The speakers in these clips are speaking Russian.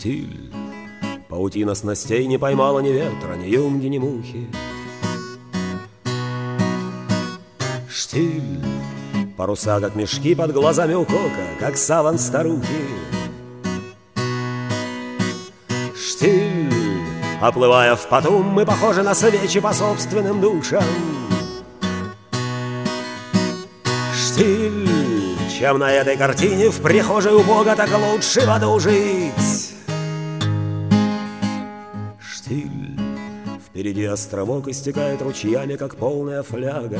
Штиль. Паутина снастей не поймала ни ветра, ни юнги, ни мухи. Штиль. Паруса, как мешки под глазами у кока, как саван старухи. Штиль. Оплывая в поту, мы похожи на свечи по собственным душам. Штиль. Чем на этой картине в прихожей у Бога так лучше в аду жить. Штиль. Впереди островок истекает ручьями, как полная фляга.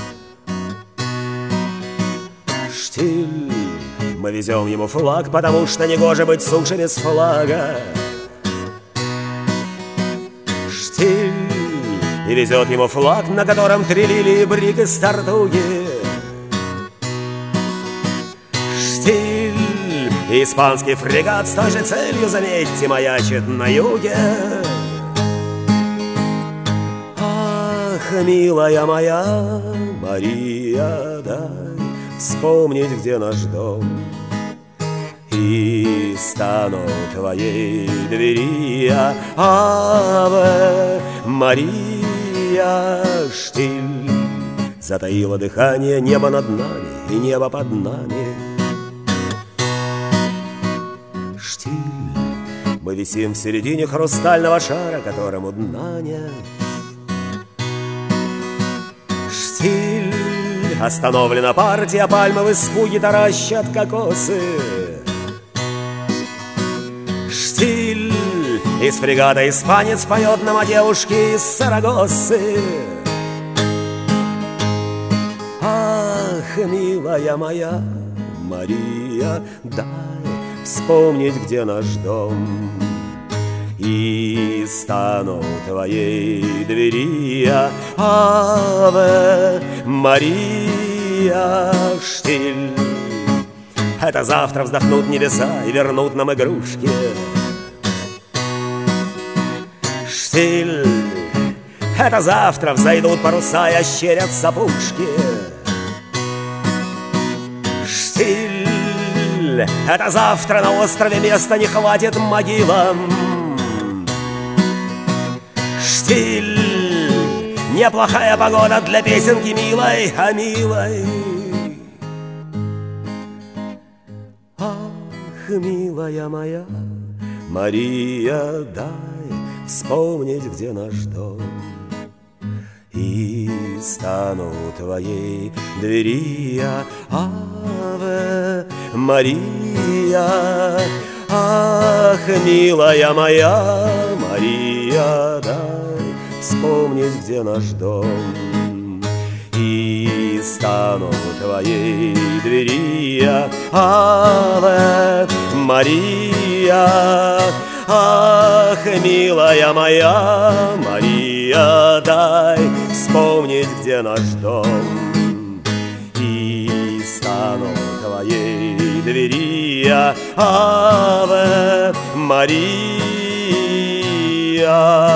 Штиль. Мы везем ему флаг, потому что негоже быть суше без флага. Штиль. И везет ему флаг, на котором 3 лилии, брик из тартуги. Штиль. Испанский фрегат с той же целью, заметьте, маячит на юге. Ах, милая моя Мария, дай вспомнить, где наш дом, и стану твоей двери я. Аве Мария. Штиль. Затаило дыхание небо над нами и небо под нами. Штиль. Мы висим в середине хрустального шара, которому дна нет. Штиль. Остановлена партия, пальмы в испуге таращат кокосы. Штиль. Из фрегата испанец поет нам о девушке из Сарагосы. Ах, милая моя Мария, дай вспомнить, где наш дом, и стану твоей двери я. Аве Мария. Штиль. Это завтра вздохнут небеса и вернут нам игрушки. Штиль. Это завтра взойдут паруса и ощерятся пушки. Штиль. Это завтра на острове места не хватит могилам. Штиль. Неплохая погода для песенки милой, а милой. Ах, милая моя Мария, дай вспомнить, где наш дом, и стану твоей двери я. Аве Мария. Ах, милая моя Мария, дай вспомнить, где наш дом, и стану твоей двери я. Аве Мария. Ах, милая моя Мария, дай вспомнить, где наш дом, и стану твоей двери я. Аве Мария.